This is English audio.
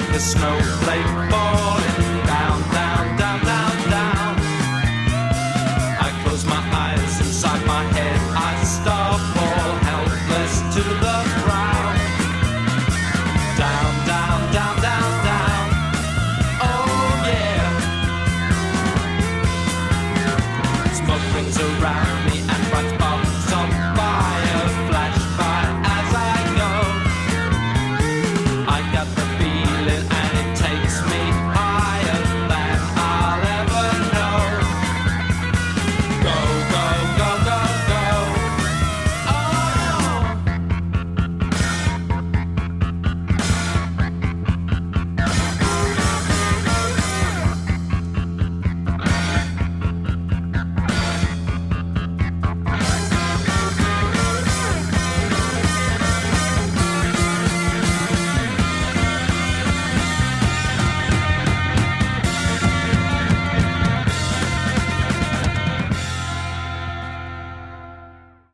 like a snowflake falling down, down, down, down, down. I close my eyes, inside my head I start fall helpless to the ground. Down, down, down, down, down. Oh yeah. Smoke rings around